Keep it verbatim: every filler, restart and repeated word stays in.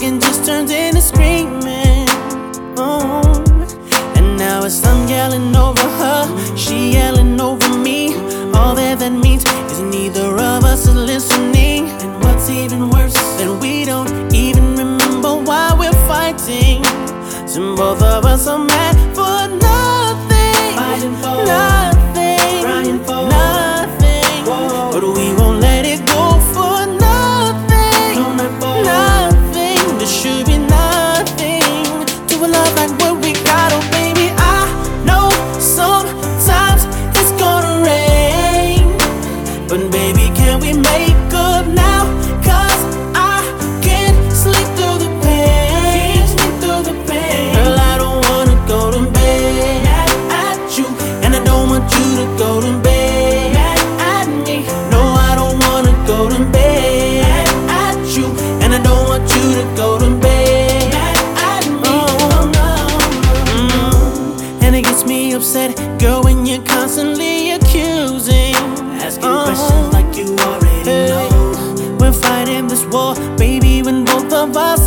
talking just turns into screaming. Oh. And now it's I'm yelling over her, she yelling over me. All that that means is neither of us is listening. And what's even worse, that we don't even remember why we're fighting. So both of us are mad for nothing, fighting for nothing, crying for nothing. Whoa. But we won't let it go for nothing, no, not for nothing. There should be nothing to a love like what we got. Oh baby, I know sometimes it's gonna rain, but baby, can we make up now? Cause I can't sleep through the pain, can't sleep through the pain. Girl, I don't wanna go to bed mad at you, and I don't want you to go to bed mad at me. No, I don't wanna go to bed mad at you, and I don't want you to go to bed mad at me. Oh, no. Mm. And it gets me upset, girl, when you're constantly accusing, asking uh-huh. questions like you already hey. know. We're fighting this war, baby, when both of us